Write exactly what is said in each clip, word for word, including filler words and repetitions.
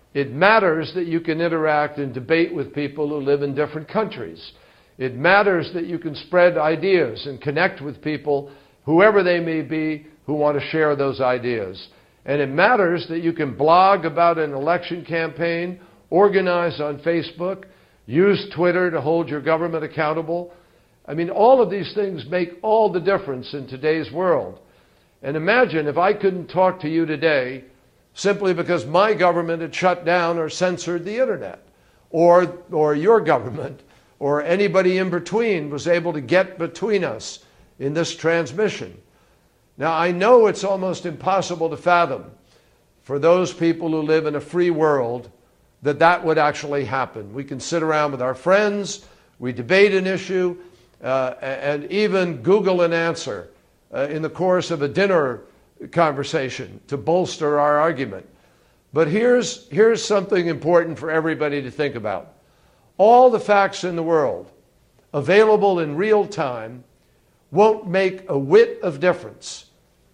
It matters that you can interact and debate with people who live in different countries. It matters that you can spread ideas and connect with people, whoever they may be, who want to share those ideas. And it matters that you can blog about an election campaign, organize on Facebook, use Twitter to hold your government accountable. I mean, all of these things make all the difference in today's world. And imagine if I couldn't talk to you today simply because my government had shut down or censored the internet, or, or your government, or anybody in between was able to get between us in this transmission. Now, I know it's almost impossible to fathom for those people who live in a free world that that would actually happen. We can sit around with our friends, we debate an issue, uh, and even Google an answer uh, in the course of a dinner conversation to bolster our argument. But here's, here's something important for everybody to think about. All the facts in the world available in real time won't make a whit of difference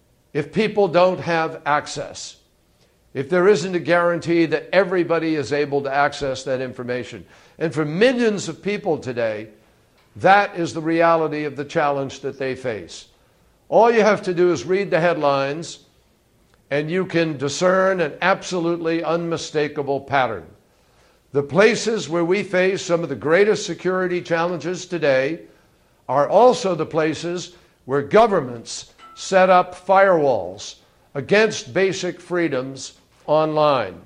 if people don't have access, if there isn't a guarantee that everybody is able to access that information. And for millions of people today, that is the reality of the challenge that they face. All you have to do is read the headlines, and you can discern an absolutely unmistakable pattern. The places where we face some of the greatest security challenges today are also the places where governments set up firewalls against basic freedoms online.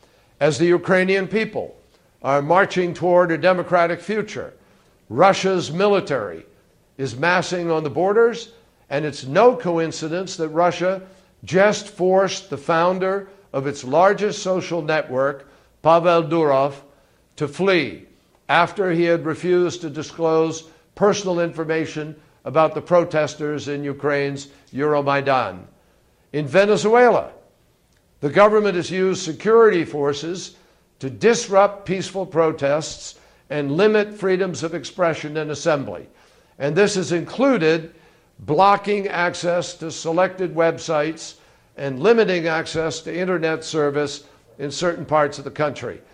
As the Ukrainian people are marching toward a democratic future, Russia's military is massing on the borders, and it's no coincidence that Russia just forced the founder of its largest social network, Pavel Durov, to flee after he had refused to disclose personal information about the protesters in Ukraine's Euromaidan. In Venezuela, the government has used security forces to disrupt peaceful protests and limit freedoms of expression and assembly. And this has included blocking access to selected websites and limiting access to internet service in certain parts of the country.